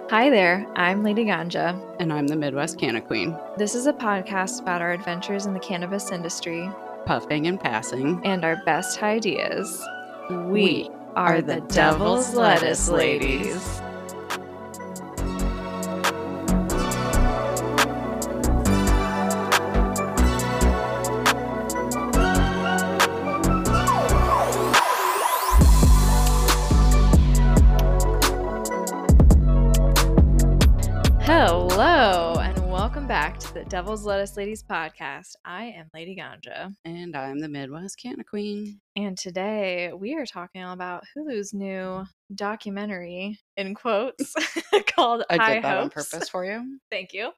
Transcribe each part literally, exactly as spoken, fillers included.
Hi there, I'm Lady Ganja. And I'm the Midwest Canna Queen. This is a podcast about our adventures in the cannabis industry Puffing and passing. and our best ideas. We, We are, are the, the Devil's Devil's Lettuce Lettuce Ladies. Ladies. Hello, and welcome back to the Devil's Lettuce Ladies podcast. I am Lady Ganja. And I'm the Midwest Canna Queen. And today we are talking about Hulu's new documentary, in quotes, called I High did that on Hopes. purpose for you. Thank you.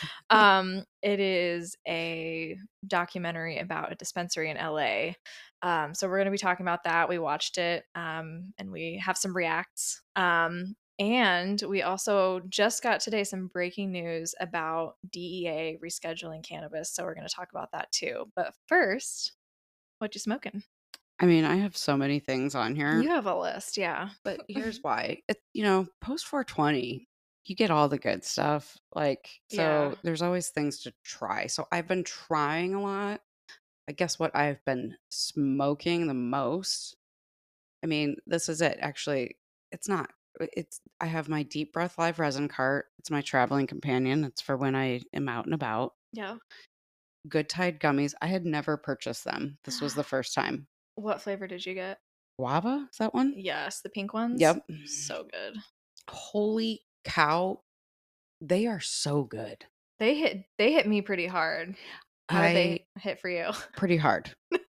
um, it is a documentary about a dispensary in L A. Um, so we're going to be talking about that. We watched it, um, and we have some reacts. Um, and we also just got today some breaking news about D E A rescheduling cannabis. So we're going to talk about that too. But first, what you smoking? I mean, I have so many things on here. You have a list, yeah. But here's why. It, you know, post four twenty, you get all the good stuff. Like, so Yeah. there's always things to try. So I've been trying a lot. I guess what I've been smoking the most. I mean, this is it. Actually, it's not. It's I have my Deep Breath Live resin cart. It's my traveling companion. It's for when I am out and about. Yeah. Good Tide gummies. I had never purchased them. This was the first time. What flavor did you get? Guava? Is that one? Yes, the pink ones. Yep. So good. Holy cow. They are so good. They hit they hit me pretty hard. How I did they hit for you? pretty hard.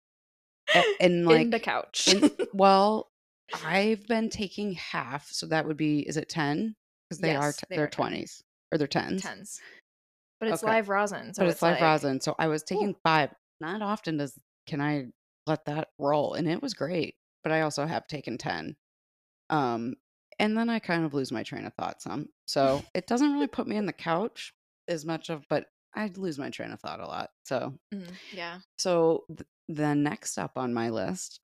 A- and like in the couch. in, well, I've been taking half, so that would be is it ten? Because they are Yes, t- they they're are ten. twenties or they're tens. Tens. But it's Okay. live rosin, so But it's, it's live like, rosin. So I was taking Ooh. five. Not often does can I let that roll, and it was great. But I also have taken ten. Um, and then I kind of lose my train of thought some. So it doesn't really put me in the couch as much of, but I lose my train of thought a lot. So Mm, yeah. so th- the next up on my list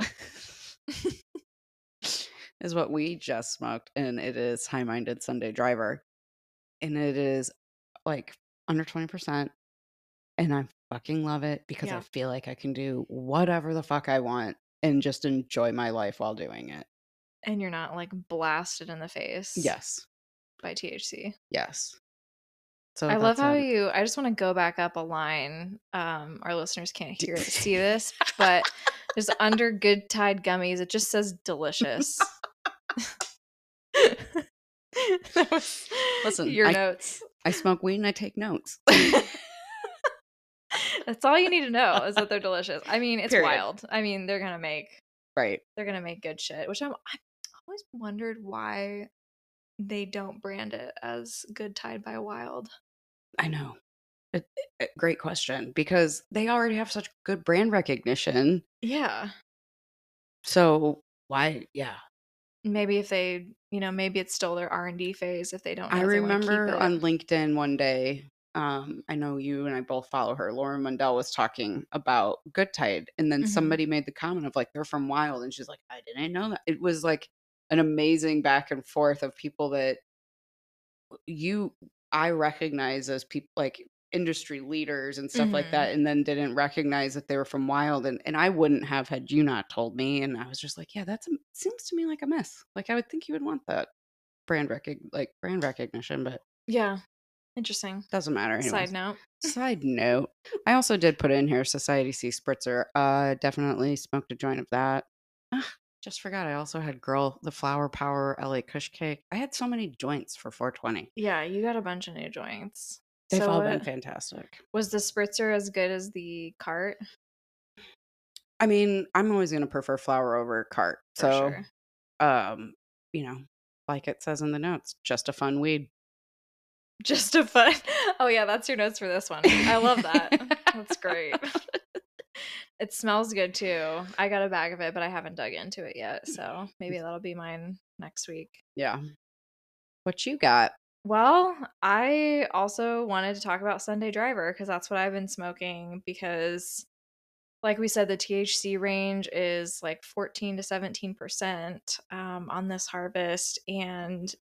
is what we just smoked, and it is High Minded Sunday Driver, and it is like under twenty percent. And I fucking love it because Yeah. I feel like I can do whatever the fuck I want and just enjoy my life while doing it. And you're not like blasted in the face Yes. by T H C. Yes. So I love that's how um, you I just want to go back up a line. Um, our listeners can't hear it, see this, but there's under Good Tide gummies. It just says delicious. That was Listen, your I- notes. I smoke weed and I take notes. That's all you need to know is that they're delicious. I mean, it's Period. wild. I mean, they're gonna make Right. they're gonna make good shit. Which I'm I've always wondered why they don't brand it as Good Tide by Wild. I know. It, it- great question because they already have such good brand recognition. Yeah. So why? Yeah. Maybe if they, you know, maybe it's still their R and D phase if they don't know I if they wanna keep remember it. on LinkedIn one day, um, I know you and I both follow her. Lauren Mundell was talking about Good Tide, and then Mhm. somebody made the comment of like they're from Wild, and she's like, I didn't know that. It was like an amazing back and forth of people that you I recognize as people like industry leaders and stuff like Mhm. that, and then didn't recognize that they were from Wild, and and I wouldn't have had you not told me, and I was just like, yeah, that's a, seems to me like a miss. Like I would think you would want that brand rec like brand recognition, but Yeah. Interesting. doesn't matter anyways. Side note. Side note, I also did put in here Society C Spritzer. Uh, definitely smoked a joint of that. Ah, just forgot I also had Girl the Flower Power L A Kush Cake. I had so many joints for four twenty. Yeah, you got a bunch of new joints. They've So all been what- fantastic. was the spritzer as good as the cart? I mean, I'm always going to prefer flower over cart. For So, sure. um, you know, like it says in the notes, just a fun weed. Just a fun. Oh yeah, that's your notes for this one. I love that. That's great. It smells good too. I got a bag of it, but I haven't dug into it yet. So maybe that'll be mine next week. Yeah. What you got? Well, I also wanted to talk about Sunday Driver because that's what I've been smoking because like we said, the T H C range is like fourteen to seventeen percent um, on this harvest. And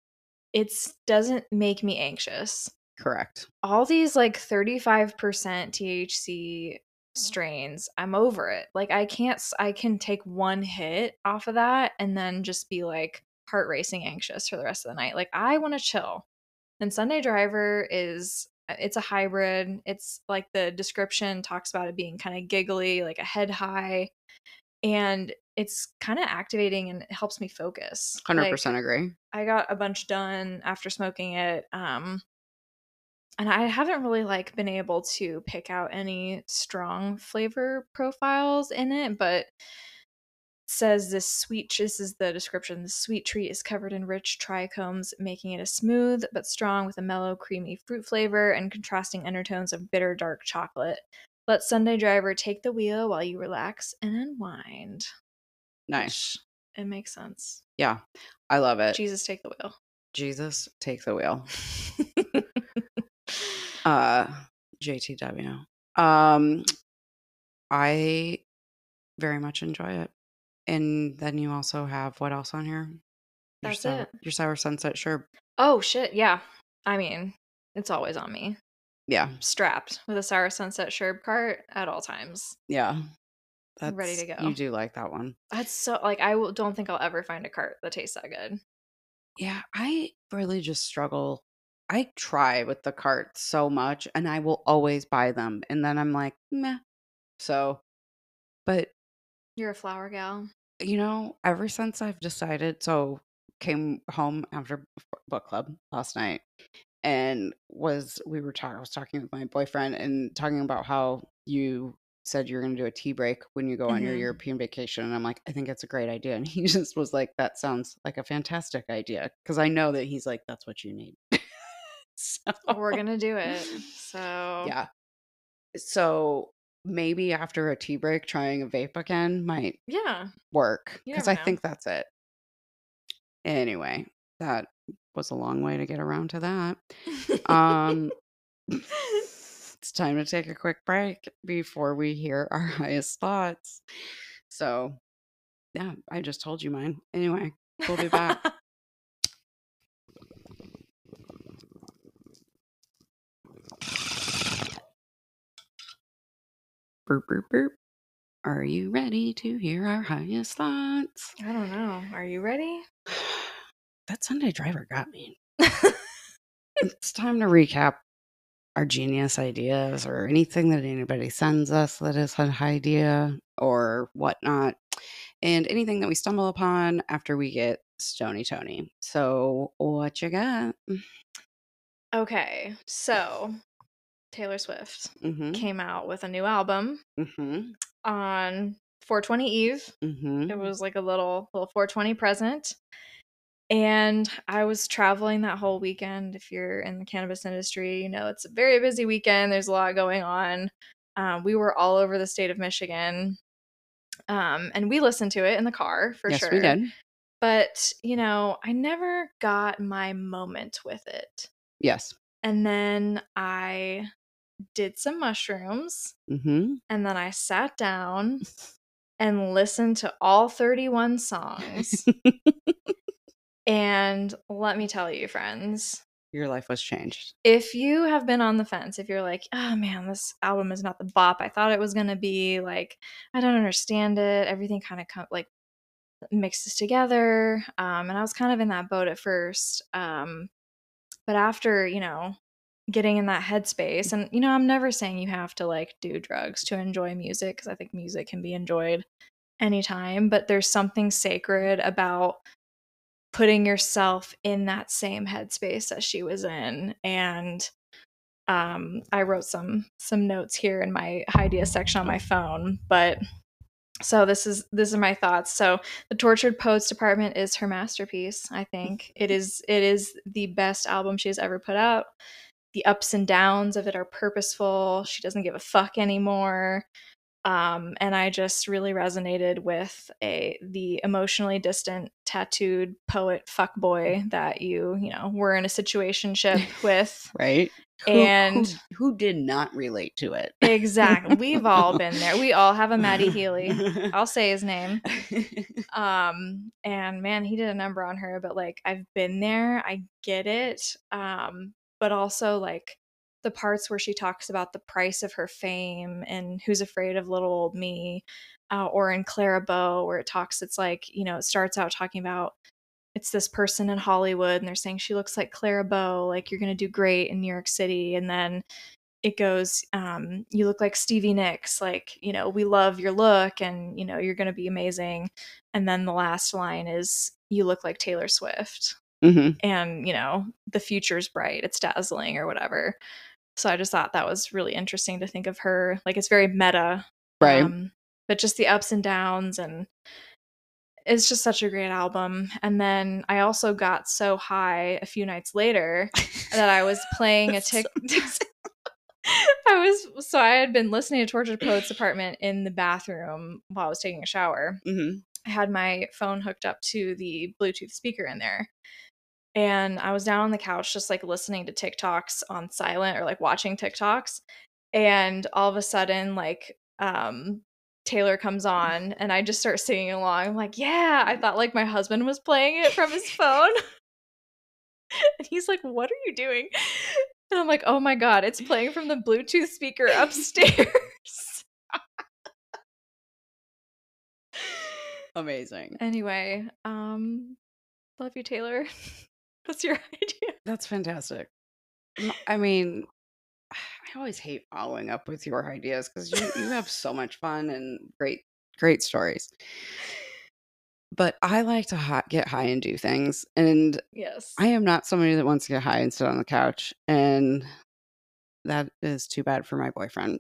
it doesn't make me anxious. Correct. All these like thirty-five percent T H C strains, I'm over it. Like I can't I can take one hit off of that and then just be like heart racing anxious for the rest of the night. Like I want to chill. And Sunday Driver is it's a hybrid. It's like the description talks about it being kind of giggly, like a head high, and it's kind of activating and it helps me focus. one hundred percent like, agree. I got a bunch done after smoking it. Um and I haven't really like been able to pick out any strong flavor profiles in it, but says this sweet this is the description. The sweet treat is covered in rich trichomes, making it a smooth but strong with a mellow creamy fruit flavor and contrasting undertones of bitter dark chocolate. Let Sunday Driver take the wheel while you relax and unwind. Nice. Which, it makes sense. Yeah, I love it. Jesus, take the wheel. Jesus, take the wheel. uh J T W. um I very much enjoy it. And then you also have what else on here? Your That's sour, it. Your Sour Sunset Sherb. Oh shit, yeah. I mean, it's always on me. Yeah. Strapped with a Sour Sunset Sherb cart at all times. Yeah. That's, ready to go. You do like that one. That's so, like, I w- don't think I'll ever find a cart that tastes that good. Yeah, I really just struggle. I try with the cart so much and I will always buy them. And then I'm like, meh. So, but You're a flower gal. you know, ever since I've decided, so came home after book club last night and was, we were talking, I was talking with my boyfriend and talking about how you said you're going to do a tea break when you go on your Mhm. European vacation. And I'm like, I think it's a great idea. And he just was like, that sounds like a fantastic idea. Cause I know that he's like, that's what you need. So, We're gonna do it. So yeah. So maybe after a tea break, trying a vape again might yeah, work. you Cause never I know. think that's it. Anyway, that was a long way to get around to that. Um, it's time to take a quick break before we hear our highest thoughts. So, yeah, I just told you mine. Anyway, we'll be back. Burp, burp, burp. Are you ready to hear our highest thoughts? I don't know. Are you ready? That Sunday Driver got me. It's time to recap our genius ideas or anything that anybody sends us that is an idea or whatnot, and anything that we stumble upon after we get Stony Tony. So, what you got? Okay, so Taylor Swift Mm-hmm. came out with a new album Mm-hmm. on four twenty Eve. Mm-hmm. It was like a little little four twenty present. And I was traveling that whole weekend. If you're in the cannabis industry, you know it's a very busy weekend. There's a lot going on. Um, we were all over the state of Michigan. Um, and we listened to it in the car for Yes, sure. we did. But, you know, I never got my moment with it. Yes. And then I did some mushrooms. Mm-hmm. And then I sat down and listened to all thirty-one songs. And let me tell you, friends, your life was changed. If you have been on the fence, if you're like, oh man, this album is not the bop I thought it was going to be, like, I don't understand it. Everything kind of com- like mixes together. Um, and I was kind of in that boat at first. Um, but after, you know, getting in that headspace, and, you know, I'm never saying you have to like do drugs to enjoy music, because I think music can be enjoyed anytime, but there's something sacred about putting yourself in that same headspace that she was in. And um, I wrote some some notes here in my ideas section on my phone, but so this is this is my thoughts. So the Tortured Poets Department is her masterpiece. I think it is it is the best album she has ever put out. The ups and downs of it are purposeful. She doesn't give a fuck anymore. Um, and I just really resonated with a the emotionally distant, tattooed poet fuckboy that you, you know, were in a situationship with. Right? Who And who who did not relate to it? exactly. We've all been there. We all have a Maddie Healy. I'll say his name. Um, and man, he did a number on her, but like I've been there. I get it. Um, but also like the parts where she talks about the price of her fame and who's afraid of little old me, uh, or in Clara Bow where it talks, it's like, you know, it starts out talking about it's this person in Hollywood and they're saying she looks like Clara Bow, like you're going to do great in New York City. And then it goes, um, you look like Stevie Nicks, like, you know, we love your look and, you know, you're going to be amazing. And then the last line is, you look like Taylor Swift. Mm-hmm. And, you know, the future's bright, it's dazzling or whatever. So I just thought that was really interesting to think of her. Like, it's very meta. Right. Um, but just the ups and downs, and it's just such a great album. And then I also got so high a few nights later that I was playing a tick. I was so I had been listening to Tortured Poets Apartment in the bathroom while I was taking a shower. Mm-hmm. I had my phone hooked up to the Bluetooth speaker in there. And I was down on the couch just like listening to TikToks on silent or like watching TikToks. And all of a sudden, like, um, Taylor comes on and I just start singing along. I'm like, yeah, I thought like my husband was playing it from his phone. And he's like, what are you doing? And I'm like, oh my God, it's playing from the Bluetooth speaker upstairs. Amazing. Anyway, um, love you, Taylor. What's your idea? That's fantastic. I mean, I always hate following up with your ideas because you, you have so much fun and great, great stories. But I like to hot, get high and do things. And yes, I am not somebody that wants to get high and sit on the couch. And that is too bad for my boyfriend.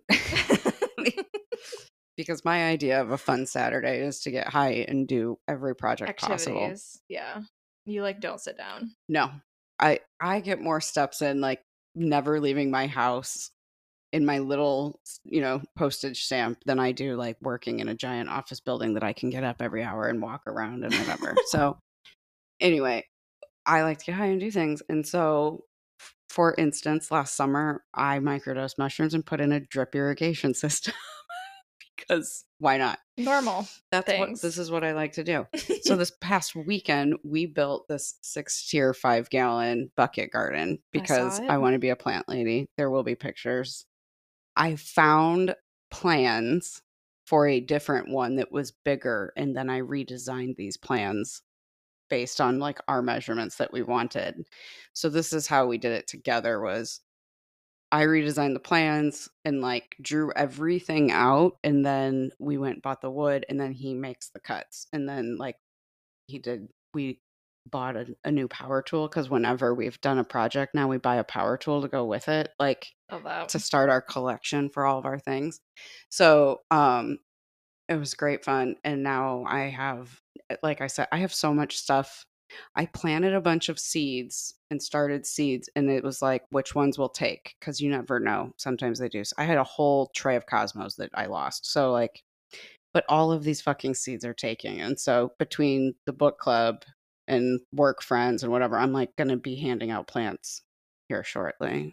Because my idea of a fun Saturday is to get high and do every project activities. possible. Yeah. You like don't sit down. No. I I get more steps in like never leaving my house in my little, you know, postage stamp than I do like working in a giant office building that I can get up every hour and walk around and whatever. So anyway, I like to get high and do things. And so for instance, last summer I microdosed mushrooms and put in a drip irrigation system. Because why not? Normal. That's things. what this is what I like to do. So this past weekend, we built this six tier, five gallon bucket garden because I, I, I want to be a plant lady. There will be pictures. I found plans for a different one that was bigger, and then I redesigned these plans based on like our measurements that we wanted. So this is how we did it together was I redesigned the plans and like drew everything out, and then we went and bought the wood, and then he makes the cuts, and then like he did we bought a, a new power tool because whenever we've done a project now we buy a power tool to go with it, like to start our collection for all of our things. So um it was great fun, and now I have, like I said, I have so much stuff. I planted a bunch of seeds and started seeds, and it was like, which ones will take? Because you never know. Sometimes they do. So I had a whole tray of cosmos that I lost. So like, but all of these fucking seeds are taking. And so between the book club and work friends and whatever, I'm like going to be handing out plants here shortly.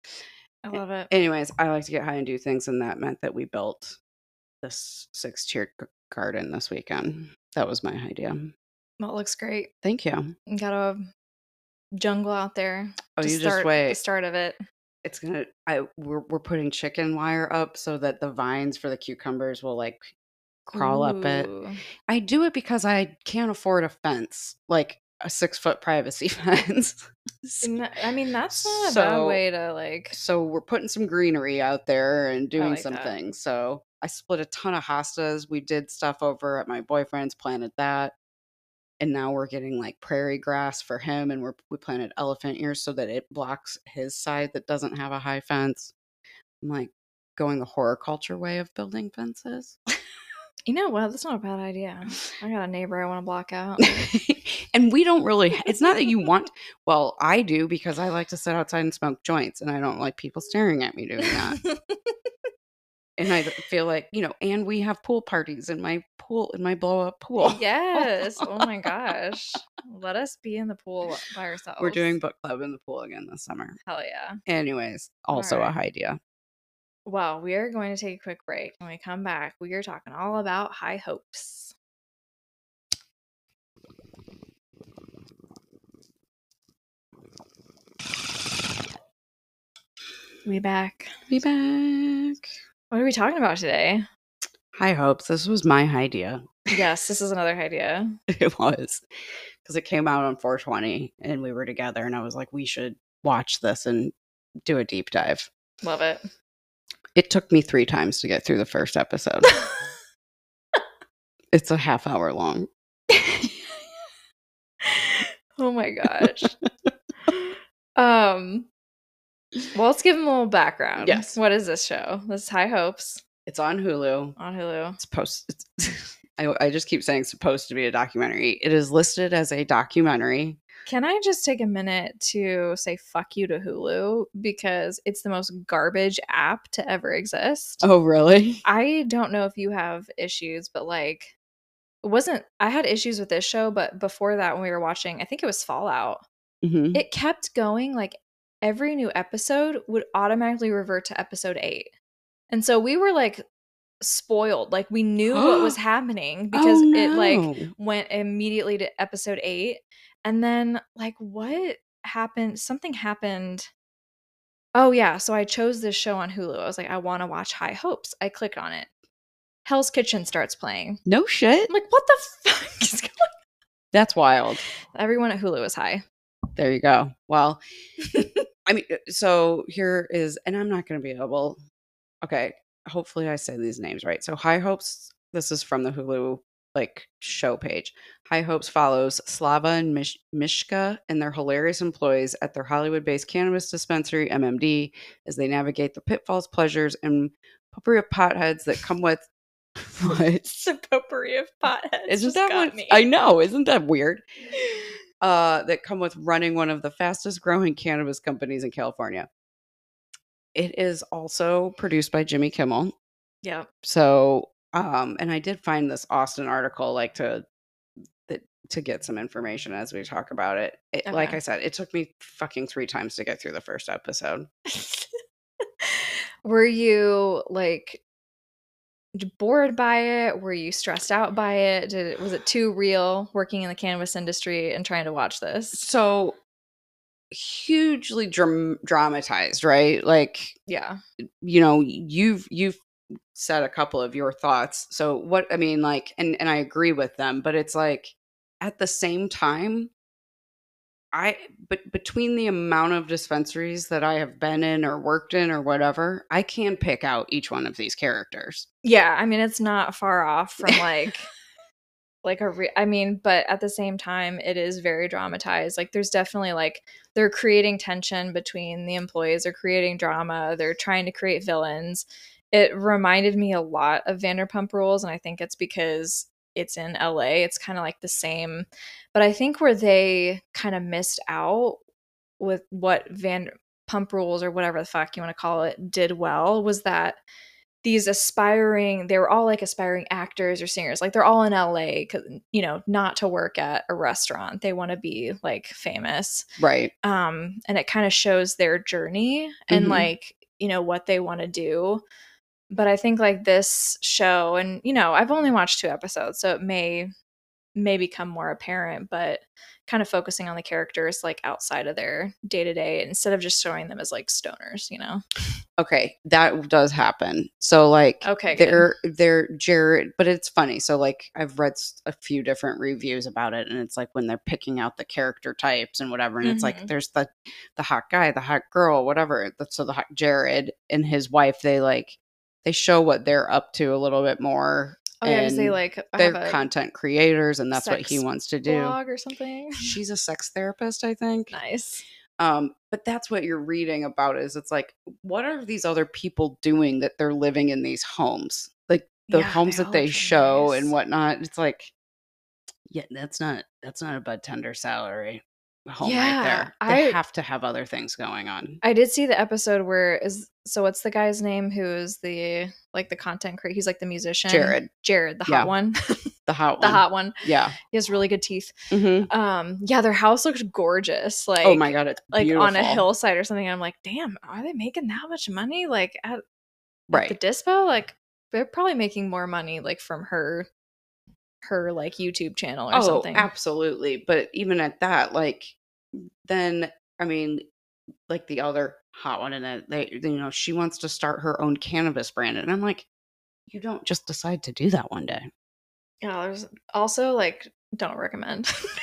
I love it. Anyways, I like to get high and do things, and that meant that we built this six tiered garden this weekend. That was my idea. Well, it looks great. Thank you. You got a jungle out there. Oh, to you start just wait. The start of it. It's gonna. I we're we're putting chicken wire up so that the vines for the cucumbers will like crawl Ooh. Up it. I do it because I can't afford a fence, like a six foot privacy fence. I mean, that's not a so, bad way to like. So we're putting some greenery out there and doing like some that. things. So I split a ton of hostas. We did stuff over at my boyfriend's, planted that. And now we're getting like prairie grass for him. And we're, we planted elephant ears so that it blocks his side that doesn't have a high fence. I'm like going the horticulture way of building fences. You know what? That's not a bad idea. I got a neighbor I want to block out. And we don't really, it's not that you want, well, I do because I like to sit outside and smoke joints and I don't like people staring at me doing that. And I feel like, you know, and we have pool parties in my pool, in my blow up pool. Yes. Oh my gosh. Let us be in the pool by We're ourselves. doing book club in the pool again this summer. Hell yeah. Anyways, also right. a idea. Well, we are going to take a quick break. When we come back, we are talking all about High Hopes. We back. We back. What are we talking about today? High Hopes. This was my idea. Yes, this is another idea. It was. Because it came out on four twenty and we were together and I was like, we should watch this and do a deep dive. Love it. It took me three times to get through the first episode. It's a half hour long. Oh my gosh. um well, let's give them a little background. Yes. What is this show? This is High Hopes. It's on Hulu. On Hulu. It's supposed it's, I, I just keep saying supposed to be a documentary. It is listed as a documentary. Can I just take a minute to say fuck you to Hulu, because it's the most garbage app to ever exist. Oh, really? I don't know if you have issues, but like it wasn't I had issues with this show, but before that, when we were watching, I think it was Fallout, Mm-hmm. it kept going. Like every new episode would automatically revert to episode eight. And so we were like spoiled. Like we knew what was happening because Oh, no. it like went immediately to episode eight. And then like what happened? Something happened. Oh yeah. So I chose this show on Hulu. I was like, I want to watch High Hopes. I click on it. Hell's Kitchen starts playing. No shit. I'm like, what the fuck is going on? That's wild. Everyone at Hulu is high. There you go. Well, I mean, so here is, and I'm not going to be able, okay, hopefully I say these names right. So High Hopes, this is from the Hulu like show page. High Hopes follows Slava and Mish- Mishka and their hilarious employees at their Hollywood-based cannabis dispensary, M M D, as they navigate the pitfalls, pleasures, and potpourri of potheads that come with what? It's a potpourri of potheads. Isn't just that got what? me. I know. Isn't that weird? Uh, that come with running one of the fastest growing cannabis companies in California. It is also produced by Jimmy Kimmel. Yeah. So, um, and I did find this Austin article, like to that to get some information as we talk about it. it Okay. Like I said, it took me fucking three times to get through the first episode. Were you like bored by it? Were you stressed out by it? Did it was it too real working in the cannabis industry and trying to watch this? So hugely dram- dramatized, right? Like, Yeah. you know, you've you've said a couple of your thoughts. So what I mean, like, and and I agree with them, but it's like at the same time, I but between the amount of dispensaries that I have been in or worked in or whatever, I can pick out each one of these characters. Yeah, I mean it's not far off from like like a re- I mean, but at the same time it is very dramatized. Like there's definitely like they're creating tension between the employees, they're creating drama, they're trying to create villains. It reminded me a lot of Vanderpump Rules, and I think it's because it's in L A. It's kind of like the same, but I think where they kind of missed out with what Vanderpump Rules or whatever the fuck you want to call it did well was that these aspiring, they were all like aspiring actors or singers. Like they're all in L A, 'cause, you know, not to work at a restaurant. They want to be like famous. Right. Um, and it kind of shows their journey and Mhm. like, you know, what they want to do. But I think like this show, and you know, I've only watched two episodes, so it may may become more apparent, but kind of focusing on the characters like outside of their day-to-day instead of just showing them as like stoners, you know. Okay, that does happen. So like Okay, good. they're they're Jared, but it's funny. So like I've read s- a few different reviews about it, and it's like when they're picking out the character types and whatever, and it's like Mhm. there's the the hot guy, the hot girl, whatever. The- So the hot Jared and his wife, they like they show what they're up to a little bit more. Oh yeah, because they and like they're have a content creators, and that's what he sex wants to do. blog or something. She's a sex therapist, I think. Nice. Um, but that's what you're reading about is it's like, what are these other people doing that they're living in these homes? Like the Yeah, homes they that all they look so show nice. and whatnot. It's like, yeah, that's not that's not a bud tender salary. home right Yeah, there. They I have to have other things going on. I did see the episode where is so what's the guy's name who's the like the content creator? He's like the musician. Jared. Jared, the hot Yeah. one. The hot The one. hot one. Yeah. He has really good teeth. Mhm. Um, yeah, their house looked gorgeous. Like, Oh my God, it's like beautiful. on a hillside or something. And I'm like, damn, are they making that much money? Like at, at Right. the dispo? Like they're probably making more money like from her her like YouTube channel or Oh, something. absolutely. But even at that, like then I mean, like the other hot one in it, they you know, she wants to start her own cannabis brand. And I'm like, you don't just decide to do that one day. Yeah, there's also like don't recommend.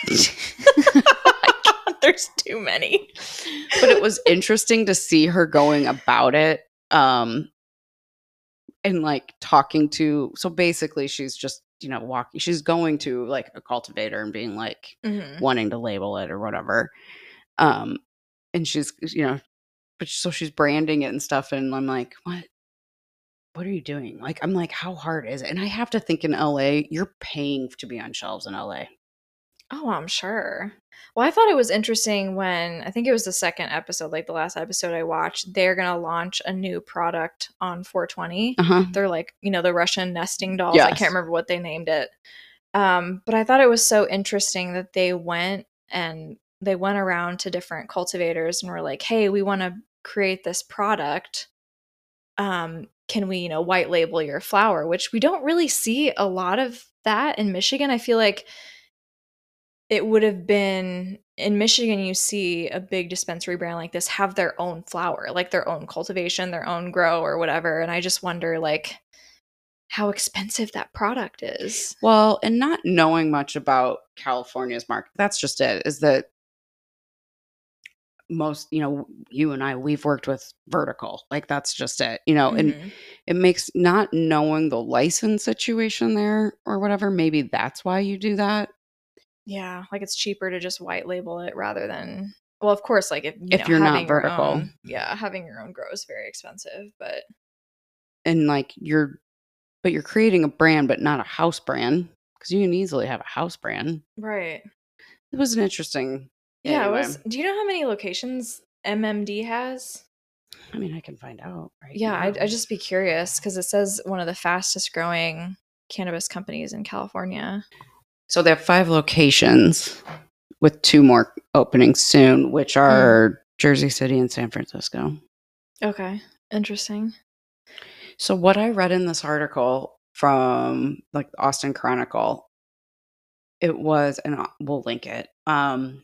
There's too many. But it was interesting to see her going about it um and like talking to so basically she's just you know walking she's going to like a cultivator and being like Mhm. wanting to label it or whatever um and she's you know but so she's branding it and stuff and I'm like what what are you doing like I'm like how hard is it and I have to think in L A you're paying to be on shelves in L A. Oh, I'm sure. Well, I thought it was interesting when I think it was the second episode, like the last episode I watched, they're going to launch a new product on four twenty. Uh-huh. They're like, you know, the Russian nesting dolls. I Yes. can't remember what they named it. Um, but I thought it was so interesting that they went and they went around to different cultivators and were like, hey, we want to create this product. Um, can we, you know, white label your flower? Which we don't really see a lot of that in Michigan. I feel like it would have been in Michigan, you see a big dispensary brand like this have their own flower, like their own cultivation, their own grow or whatever. And I just wonder like how expensive that product is. Well, and not knowing much about California's market, that's just it, is that most, you know, you and I, we've worked with vertical. Like that's just it, you know, and Mhm. it makes not knowing the license situation there or whatever, maybe that's why you do that. Yeah, like it's cheaper to just white label it rather than well, of course, like if you If know you're not having your vertical. own, yeah, having your own grow is very expensive, but And like you're, but you're creating a brand, but not a house brand because you can easily have a house brand. right. It was an interesting. Yeah, it Anyway, was. Do you know how many locations M M D has? I mean, I can find out right Yeah, now. I'd, I'd just be curious because it says one of the fastest growing cannabis companies in California. So they have five locations with two more opening soon, which are Jersey City and San Francisco. Okay, interesting. So what I read in this article from like the Austin Chronicle, it was, and I'll- we'll link it. Um,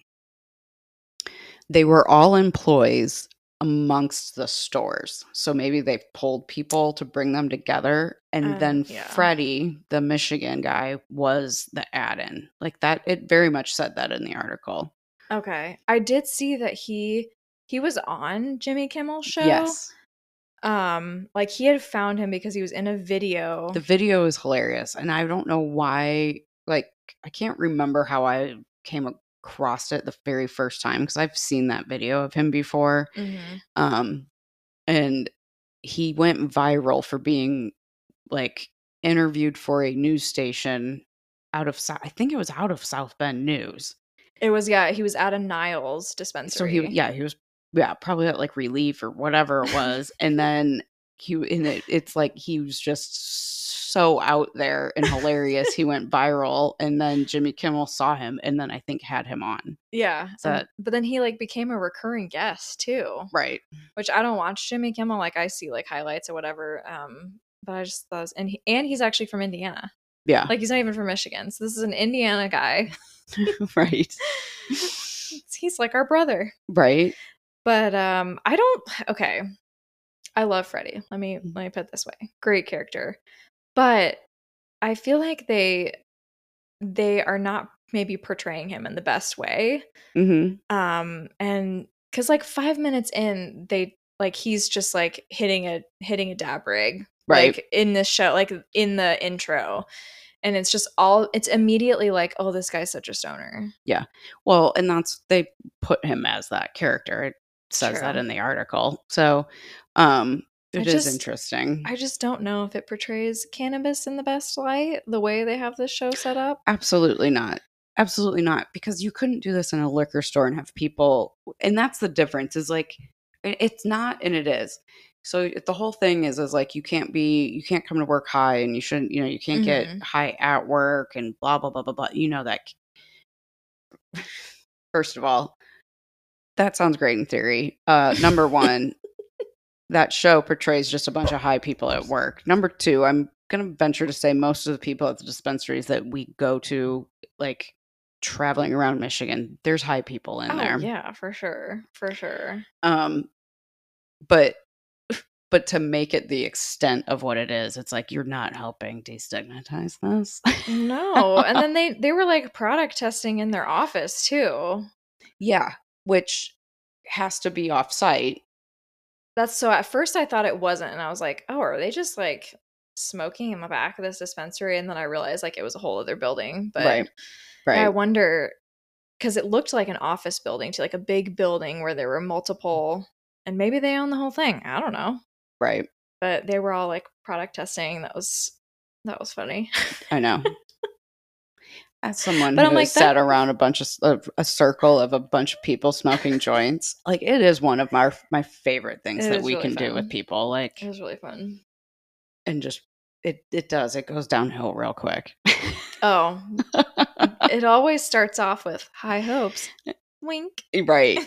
they were all employees amongst the stores. So maybe they pulled people to bring them together. And Um, then yeah. Freddie, the Michigan guy, was the add-in. Like that, it very much said that in the article. Okay, I did see that he he was on Jimmy Kimmel's show. Yes. Um, like he had found him because he was in a video. The video is hilarious. And I don't know why, like, I can't remember how I came across it the very first time because I've seen that video of him before. Mm-hmm. Um, and he went viral for being like interviewed for a news station out of, Sou- I think it was out of South Bend News. It was, yeah, he was at a Niles dispensary. So he, yeah, he was, yeah, probably at like Relief or whatever it was. And then he, and it, it's like he was just so out there and hilarious. He went viral, and then Jimmy Kimmel saw him, and then I think had him on. Yeah, So and- that- but then he like became a recurring guest too. Right. Which I don't watch Jimmy Kimmel. Like I see like highlights or whatever. Um, but I just thought, it was, and he, and he's actually from Indiana. Yeah. Like he's not even from Michigan. So this is an Indiana guy. Right. He's like our brother. Right. But um, I don't. Okay, I love Freddie. Let me Mm-hmm. let me put it this way. Great character, but I feel like they they are not maybe portraying him in the best way. Mm-hmm. Um, and because like five minutes in, they like he's just like hitting a hitting a dab rig, Right. like in this show, like in the intro, and it's just all it's immediately like, oh, this guy's such a stoner. Yeah. Well, and that's, they put him as that character. It says True. that in the article. So, um, I it is just- interesting. I just don't know if it portrays cannabis in the best light, the way they have this show set up. Absolutely not. Absolutely not, because you couldn't do this in a liquor store and have people, and that's the difference is like it- it's not and it is. So the whole thing is is like you can't be you can't come to work high and you shouldn't, you know, you can't get Mhm. high at work and blah blah blah blah blah. You know that. First of all, that sounds great in theory. Uh number one, that show portrays just a bunch of high people at work. Number two, I'm going to venture to say most of the people at the dispensaries that we go to, like traveling around Michigan, there's high people in Oh, there. yeah, for sure, for sure. Um, but but to make it the extent of what it is, it's like you're not helping destigmatize this. No, and then they they were, like, product testing in their office too. Yeah, which has to be off-site. That's so at first I thought it wasn't, and I was like, "Oh, are they just, like, smoking in the back of this dispensary?" And then I realized, like, it was a whole other building, but Right, yeah, I right, wonder, because it looked like an office building too, like a big building where there were multiple, and maybe they own the whole thing, I don't know, right. but they were all, like, product testing, that was that was funny. I know. As someone But who I'm has like, "That." sat around a bunch of s of a circle of a bunch of people smoking joints, like, it is one of my my favorite things It that is we really can do with fun. people, It like, was really fun. and just it it does, it goes downhill real quick. Oh, it always starts off with high hopes. Wink. Right.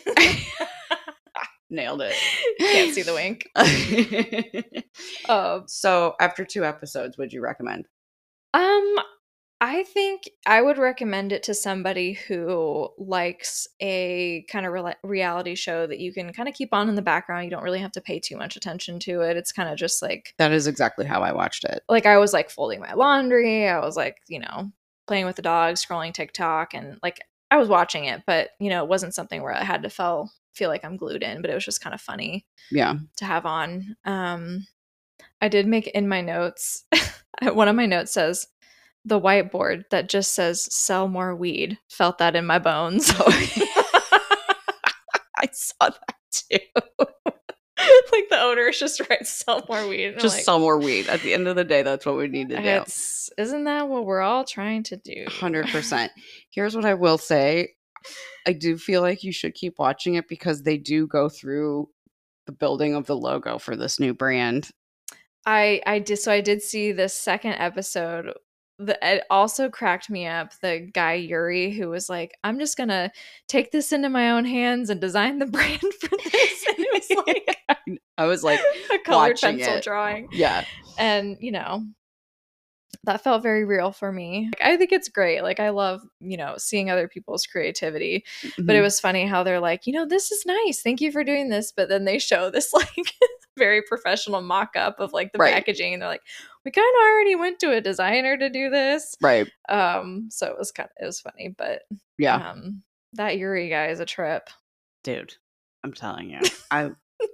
Nailed Can't see the wink. it. Uh, So, after two episodes, would you recommend? um, I think I would recommend it to somebody who likes a kind of rela reality show that you can kinda keep on in the background, you don't really have to pay too much attention to it, it's kinda just like That is exactly how I watched it. like, I was, like, folding my laundry, I was, like, you know, playing with the dog, scrolling TikTok, and, like, I was watching it, but, you know, it wasn't something where I had to feel feel like I'm glued in, but it was just kinda funny Yeah. to have on. Um, I did make in my notes one of my notes says, "The whiteboard that just says, 'Sell more weed,' felt that in my bones." I saw that too. Like, the owner just writes, "Sell more weed," and I'm Just like, sell more weed. At the end of the day, that's what we need to do. it's isn't that what we're all trying to do? one hundred percent. Here's what I will say. I do feel like you should keep watching it because they do go through the building of the logo for this new brand. I I did so I did see the second episode. The it also cracked me up, the guy Yuri who was like, "I'm just gonna take this into my own hands and design the brand for this," and it was like I was like a colored watching pencil it. drawing, Yeah. and, you know, that felt very real for me. Like, I think it's great, like, I love, you know, seeing other people's creativity, but it Mhm. was funny how they're like, "You know, this is nice, thank you for doing this," but then they show this, like, very professional mock-up of, like, the Right. packaging, and they're like, "We kinda already went to a designer to do this." Right. Um, so it was kinda it was funny, but, Yeah. um, that Yuri guy is a trip. Dude, I'm telling you. I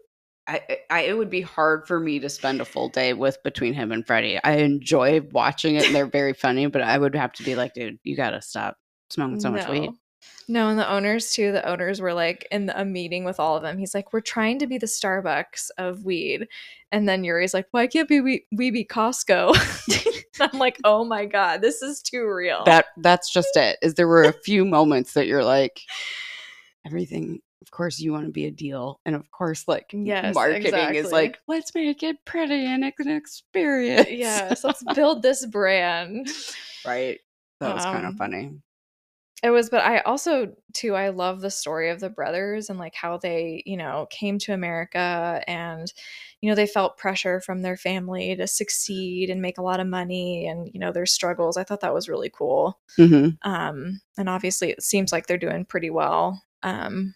I, I it would be hard for me to spend a full day with between him and Freddie. I enjoy watching it and they're very funny, but I would have to be like, dude, you gotta stop smoking so much weed. No. No, and the owners too, the owners were, like, in a meeting with all of them, he's like, "We're trying to be the Starbucks of weed," and then Yuri's like, "Why can't be we we be Costco?" I'm like, "Oh my god, this is too real." That that's just it. Is there were a few moments that you're like, everything, of course you want to be a deal. And of course, like Yes, marketing is exactly. like, let's make it pretty and an experience. Yes, let's build this brand. Right. That was kind of Um, funny. it was, but I also too, I love the story of the brothers and, like, how they, you know, came to America and, you know, they felt pressure from their family to succeed and make a lot of money and, you know, their struggles. I thought that was really cool. Hmm. Um, and obviously it seems like they're doing pretty well. Um,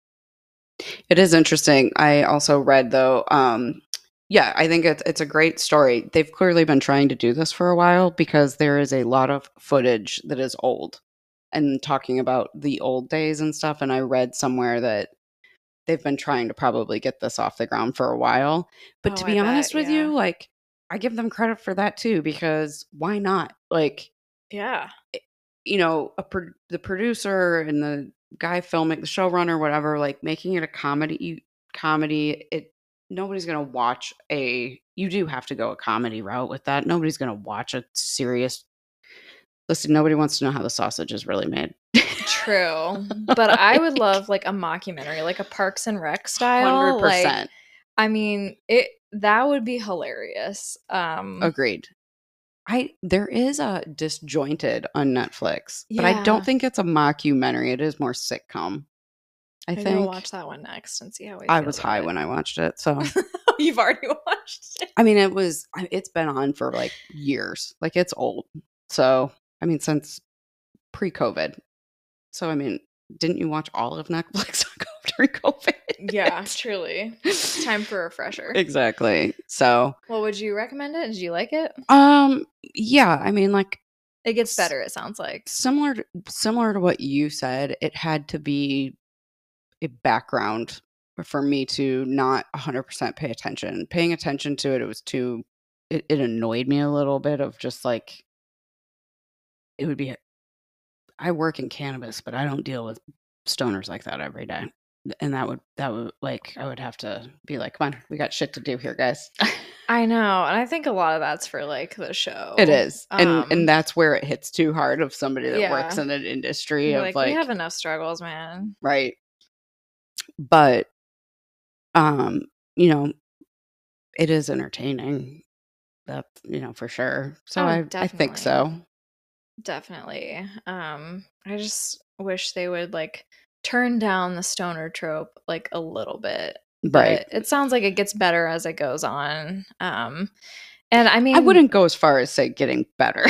It is interesting. I also read though, um, yeah, I think it's it's a great story. They've clearly been trying to do this for a while because there is a lot of footage that is old and talking about the old days and stuff. And I read somewhere that they've been trying to probably get this off the ground for a while. But oh, to I be bet. honest with Yeah. you, like I give them credit for that too because why not? Like Yeah. you know, a pro- the producer and the guy filming the showrunner, whatever, like making it a comedy, comedy. It nobody's gonna watch a. You do have to go a comedy route with that. Nobody's gonna watch a serious Listen, nobody wants to know how the sausage is really made. True. But I would love like a mockumentary, like a Parks and Rec style. one hundred Like, percent. I mean, it that would be hilarious. Um Agreed. I there is a Disjointed on Netflix, but I Yeah. don't think it's a mockumentary. It is more sitcom. I Maybe think we'll watch that one next and see how we I feel was about high it. when I watched it, so You've already watched it. I mean, it was I- it's been on for like years. Like it's old. So, I mean, since pre-COVID. So, I mean, didn't you watch all of Netflix during COVID? Yeah, truly. Time for a refresher. Exactly. So, Well, would you recommend it? Did you like it? um, yeah, I mean, like It gets s- better, it sounds like. similar to, similar to what you said, it had to be a background for me to not one hundred percent pay attention. Paying attention to it, it was too it, it annoyed me a little bit of just like it would be I work in cannabis, but I don't deal with stoners like that every day. And that would that would like I would have to be like, come on, we got shit to do here, guys. I know, and I think a lot of that's for like the show. It is. And Um, and that's where it hits too hard of somebody that works yeah. in an industry You're of like, like, we have enough struggles, man. right. But um, you know, it is entertaining. That's, you know, for sure. So Oh, I I think definitely. so. Definitely. Um, I just wish they would like turn down the stoner trope like a little bit. Right. But it sounds like it gets better as it goes on. Um, and I mean, I wouldn't go as far as say getting better.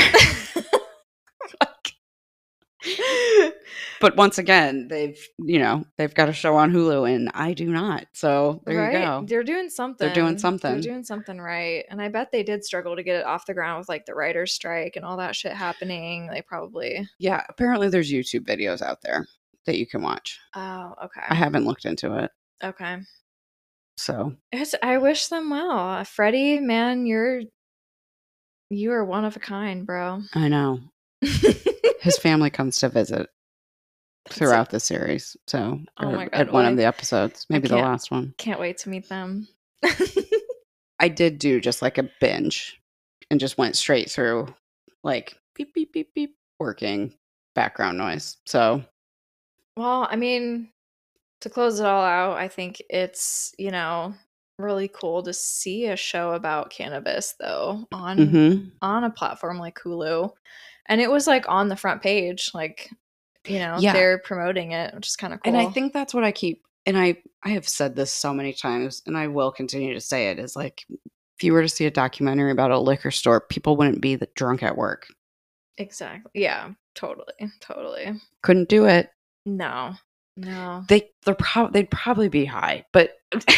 But once again, they've, you know, they've got a show on Hulu and I do not. So there right? you go. They're doing something. They're doing They're something. doing something right. And I bet they did struggle to get it off the ground with like the writer's strike and all that shit happening. They probably. Yeah. Apparently there's YouTube videos out there that you can watch. Oh, okay. I haven't looked into it. Okay. So It's, I wish them well. Uh, Freddie, man, you're you are one of a kind, bro. I know. His family comes to visit throughout the series. So Oh my God, at one what of a- the episodes, maybe the can't- last one. Can't wait to meet them. I did do just like a binge and just went straight through like beep beep beep beep working background noise. So Well, I mean, to close it all out, I think it's, you know, really cool to see a show about cannabis though on mhm. on a platform like Hulu. And it was like on the front page, like, you know, Yeah. they're promoting it, which is kind of cool. And I think that's what I keep and I I have said this so many times and I will continue to say it is like if you were to see a documentary about a liquor store, people wouldn't be the drunk at work. Exactly. Yeah, totally. Totally. Couldn't do it. No. No. They they're prob- they'd probably be high, but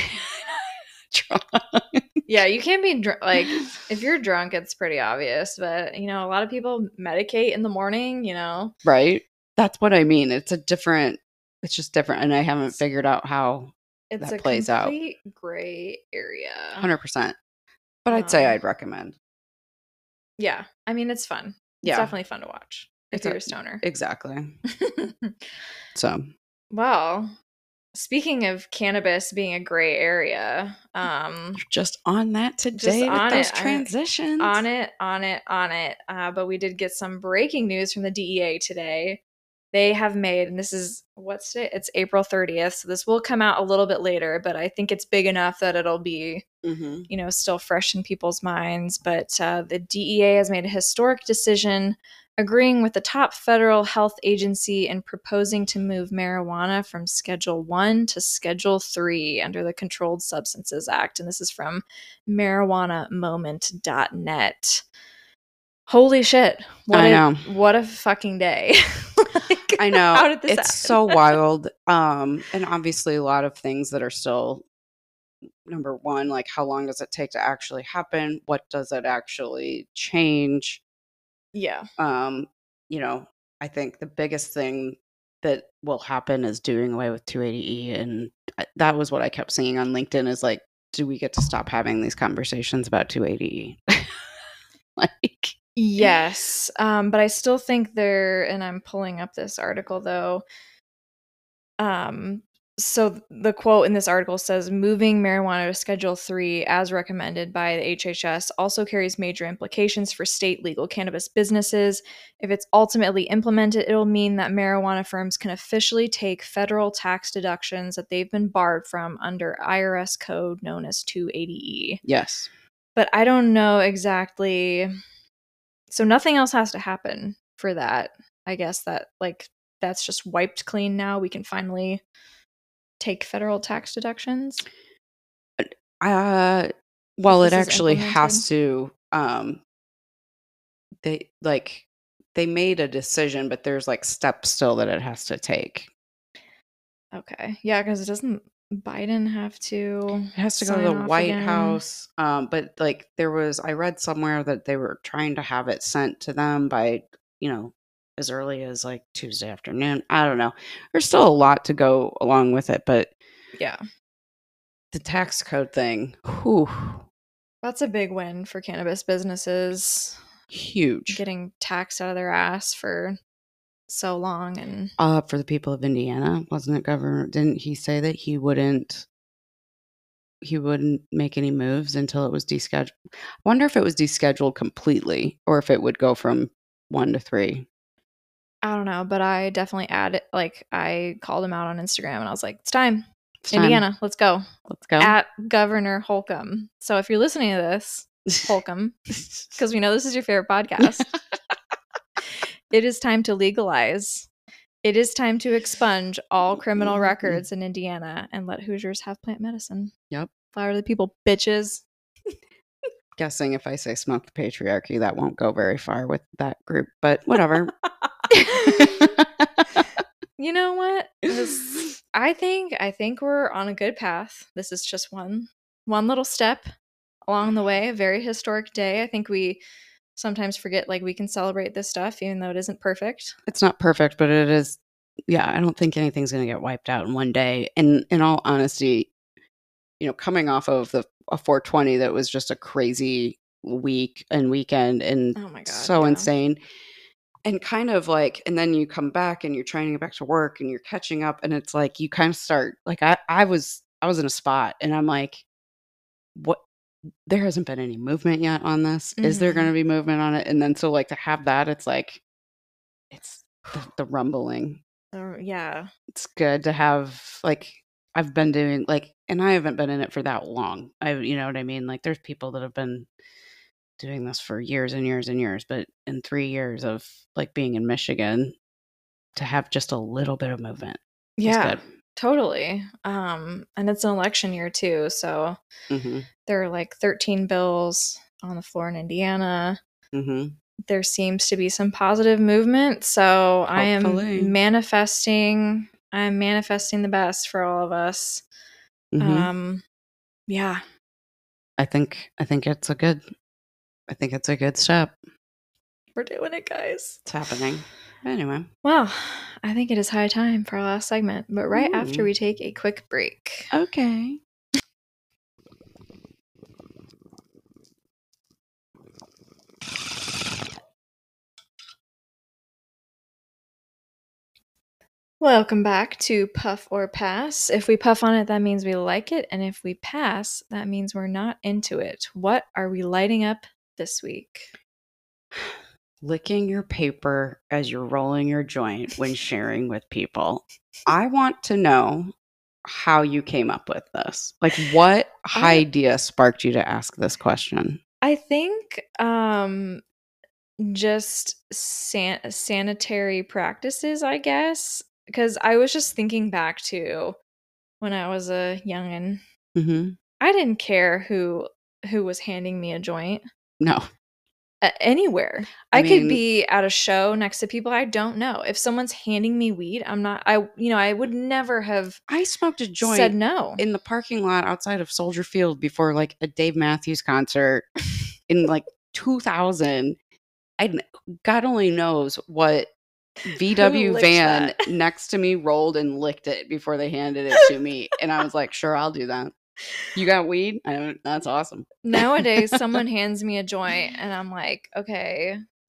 Yeah, you can't be dr- like if you're drunk, it's pretty obvious. But you know, a lot of people medicate in the morning. You know, right? That's what I mean. It's a different. It's just different, and I haven't figured out how it's that a plays out. complete gray area. Hundred percent. But I'd say Um, I'd recommend. Yeah, I mean, it's fun. It's Yeah. definitely fun to watch if It's you're a- a stoner. Exactly. So Well, speaking of cannabis being a gray area, um, just on that today with on those it. I- transitions. on it, on it, on it. Uh, but we did get some breaking news from the D E A today. They have made, and this is what's it? It's April thirtieth, so this will come out a little bit later. But I think it's big enough that it'll be, Mm-hmm. you know, still fresh in people's minds. But uh, the D E A has made a historic decision, agreeing with the top federal health agency and proposing to move marijuana from Schedule One to Schedule Three under the Controlled Substances Act. And this is from marijuana moment dot net. Holy shit. What I a, know. What a fucking day. Like, I know. How did this it's happen? so wild. Um, and obviously a lot of things that are still number one, like how long does it take to actually happen? What does it actually change? Yeah. Um, you know, I think the biggest thing that will happen is doing away with two eighty E. And I- that was what I kept seeing on LinkedIn is like, do we get to stop having these conversations about two eighty E? Like, Yes. Um, but I still think there, and I'm pulling up this article though. Um, so the quote in this article says, moving marijuana to Schedule three as recommended by the H H S also carries major implications for state legal cannabis businesses. If it's ultimately implemented, it'll mean that marijuana firms can officially take federal tax deductions that they've been barred from under I R S code known as two eighty E. Yes. But I don't know exactly. So nothing else has to happen for that. I guess that, like, that's just wiped clean now. We can finally take federal tax deductions. Uh, well, it actually has to. Um, they like they made a decision, but there's like steps still that it has to take. Okay, yeah, because it doesn't Biden have to? It has to go to the White again? House. Um, but like there was, I read somewhere that they were trying to have it sent to them by, you know, as early as like Tuesday afternoon. I don't know. There's still a lot to go along with it, but yeah, the tax code thing, whew. That's a big win for cannabis businesses. Huge. Getting taxed out of their ass for so long. And uh for the people of Indiana, wasn't it, Governor? Didn't he say that he wouldn't he wouldn't make any moves until it was descheduled? I wonder if it was descheduled completely or if it would go from one to three. I don't know, but I definitely added, like, I called him out on Instagram and I was like, it's time. It's Indiana, time. let's go. Let's go. At Governor Holcomb. So if you're listening to this, Holcomb, because we know this is your favorite podcast, it is time to legalize. It is time to expunge all criminal records in Indiana and let Hoosiers have plant medicine. Yep. Flower the people, bitches. Guessing if I say smoke the patriarchy, that won't go very far with that group, but whatever. You know what? This, I think I think we're on a good path. This is just one one little step along the way. A very historic day. I think we sometimes forget, like, we can celebrate this stuff even though it isn't perfect. It's not perfect, but it is. Yeah, I don't think anything's going to get wiped out in one day. And in all honesty, you know, coming off of the a four twenty that was just a crazy week and weekend and oh my God, so yeah. insane. And kind of like, and then you come back and you're trying to get back to work and you're catching up, and it's like you kind of start like I, I was I was in a spot and I'm like, what? There hasn't been any movement yet on this. Mm-hmm. Is there going to be movement on it? And then so like to have that, it's like it's the, the rumbling. Uh, yeah, it's good to have. Like I've been doing like, and I haven't been in it for that long. I, you know what I mean? Like there's people that have been doing this for years and years and years, but in three years of like being in Michigan, to have just a little bit of movement. Yeah, totally. Um, and it's an election year too. So mm-hmm. There are like thirteen bills on the floor in Indiana. Mm-hmm. There seems to be some positive movement. So hopefully. I am manifesting, I'm manifesting the best for all of us. Mm-hmm. Um, yeah. I think, I think it's a good, I think it's a good step. We're doing it, guys. It's happening. Anyway. Well, I think it is high time for our last segment, but right Ooh. After we take a quick break. Okay. Welcome back to Puff or Pass. If we puff on it, that means we like it. And if we pass, that means we're not into it. What are we lighting up this week? Licking your paper as you're rolling your joint when sharing with people. I want to know how you came up with this. Like, what I, idea sparked you to ask this question? I think um, just san- sanitary practices, I guess. Because I was just thinking back to when I was a youngin'. Mm-hmm. I didn't care who who was handing me a joint. No. Uh, anywhere. I, I mean, could be at a show next to people I don't know. If someone's handing me weed, I'm not, I, you know, I would never have I smoked a joint said no. in the parking lot outside of Soldier Field before like a Dave Matthews concert in like two thousand. I, God only knows what V W van that? Next to me rolled and licked it before they handed it to me. And I was like, sure, I'll do that. You got weed? I don't, that's awesome. Nowadays, someone hands me a joint and I'm like, okay,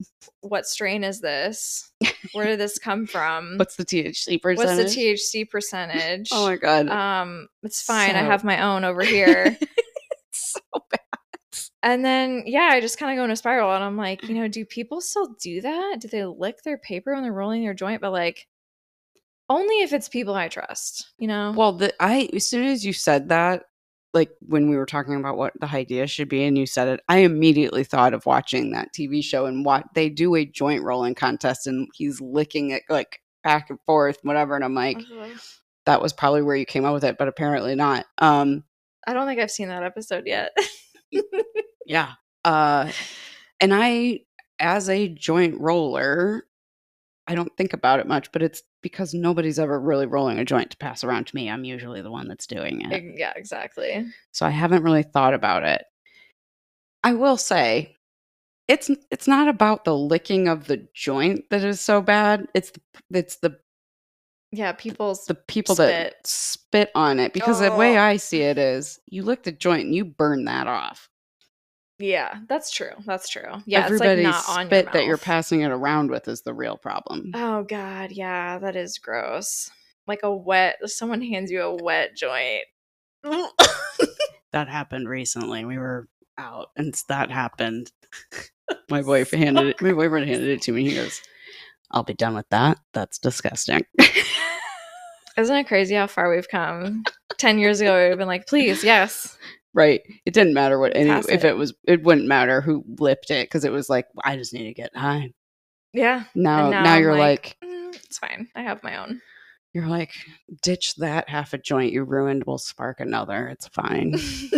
what strain is this? Where did this come from? What's the T H C percentage? What's the T H C percentage? Oh my God. Um, it's fine. So- I have my own over here. It's so bad. And then, yeah, I just kind of go in a spiral, and I'm like, you know, do people still do that? Do they lick their paper when they're rolling their joint? But like, only if it's people I trust, you know? Well, the, I as soon as you said that, like when we were talking about what the idea should be, and you said it, I immediately thought of watching that T V show and what they do a joint rolling contest, and he's licking it like back and forth, whatever. And I'm like, Uh-huh. that was probably where you came up with it, but apparently not. Um, I don't think I've seen that episode yet. yeah. Uh, and I, as a joint roller, I don't think about it much, but it's because nobody's ever really rolling a joint to pass around to me. I'm usually the one that's doing it. Yeah, exactly. So I haven't really thought about it. I will say, it's it's not about the licking of the joint that is so bad. It's the, it's the Yeah, people's the people spit. that spit on it, because the way Oh. I see it is, you lick the joint and you burn that off. Yeah, that's true. That's true. Yeah, Everybody's it's like not on spit your that you're mouth. passing it around with is the real problem. Oh God, yeah, that is gross. Like a wet. Someone hands you a wet joint. That happened recently. We were out, and that happened. My boyfriend handed it. My boyfriend handed it to me. He goes, "I'll be done with that. That's disgusting." Isn't it crazy how far we've come? Ten years ago, we would have been like, please, yes. Right. It didn't matter what any Pass if it. it was. It wouldn't matter who lipped it, because it was like, I just need to get high. Yeah. Now, And now, now I'm you're like, like, "Mm, it's fine. I have my own." you're like, ditch that half a joint you ruined. We'll spark another. It's fine.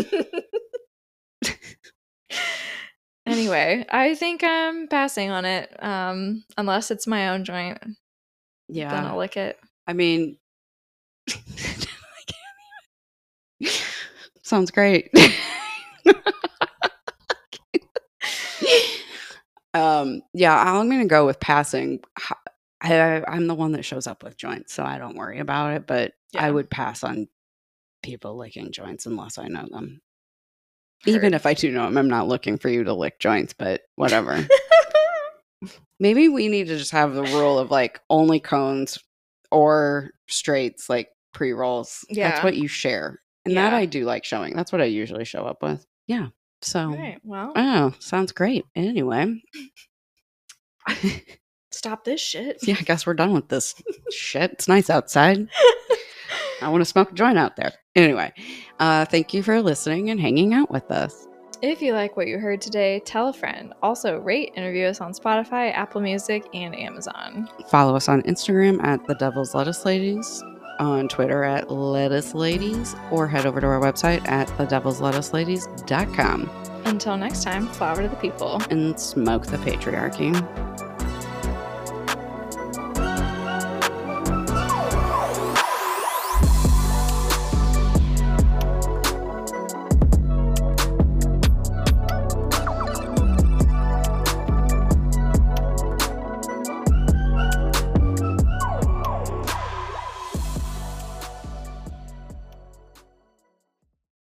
Anyway, I think I'm passing on it. Um, unless it's my own joint, then Yeah. I'll lick it. I mean, sounds great. um, yeah, I'm gonna go with passing. I, I'm the one that shows up with joints, so I don't worry about it. But I Yeah. would pass on people licking joints unless I know them. Even Heard. if I do know them, I'm not looking for you to lick joints. But whatever. Maybe we need to just have the rule of like only cones or straights, like pre-rolls. Yeah. That's what you share. And that Yeah. I do like showing. That's what I usually show up with. Yeah. So, All right. Well, oh, sounds great. Anyway. stop this shit. Yeah, I guess we're done with this shit. It's nice outside. I want to smoke a joint out there. Anyway, uh, thank you for listening and hanging out with us. If you like what you heard today, tell a friend. Also, rate and review us on Spotify, Apple Music, and Amazon. Follow us on Instagram at The Devil's Lettuce Ladies, on Twitter at Lettuce Ladies, or head over to our website at the devils lettuce ladies dot com Until next time, flower to the people. and smoke the patriarchy.